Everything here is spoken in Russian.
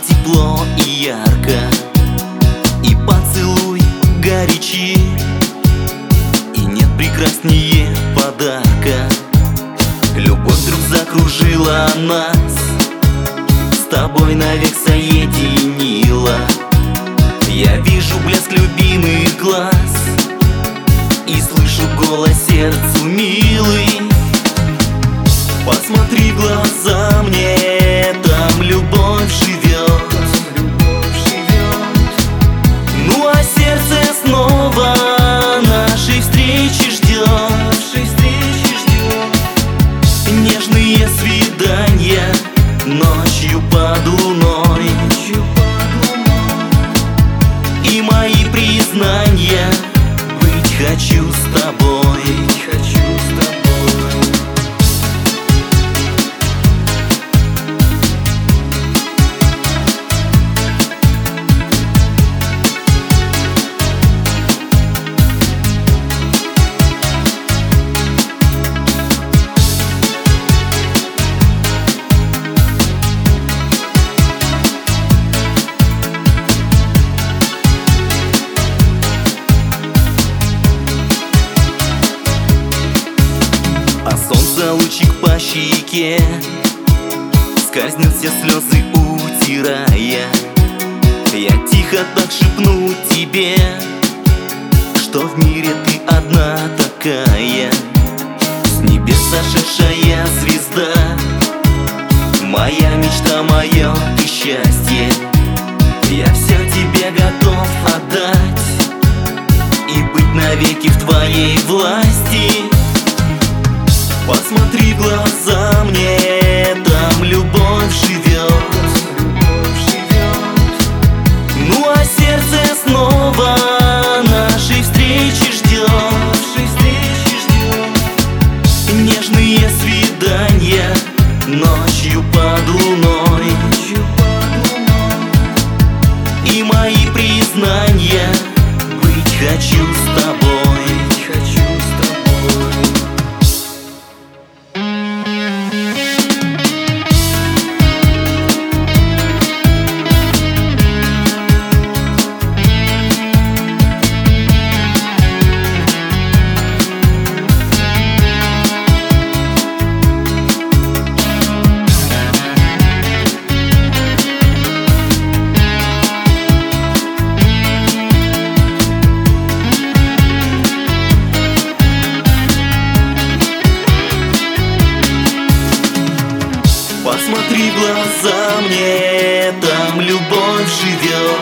тепло и ярко, и поцелуй горячи, и нет прекраснее подарка. Любовь вдруг закружила нас, с тобой навек соединила. Я вижу блеск любимых глаз и слышу голос сердцу милый. Посмотри в глаза мне, там любовь живет. Ну а сердце снова нашей встречи ждет. Нежные свидания ночью под луной, и мои признания быть хочу с тобой. А солнце лучик по щеке скользнет все слезы утирая. Я тихо так шепну тебе, что в мире ты одна такая. С небес сошедшая звезда, моя мечта, мое ты счастье. Я все тебе готов отдать и быть навеки в твоей власти. Посмотри в глаза мне, там любовь живет. Ну а сердце снова нашей встречи ждет. Нежные свидания ночью под луной, и мои признания быть хочу с тобой. Посмотри в глаза мне, там любовь живет.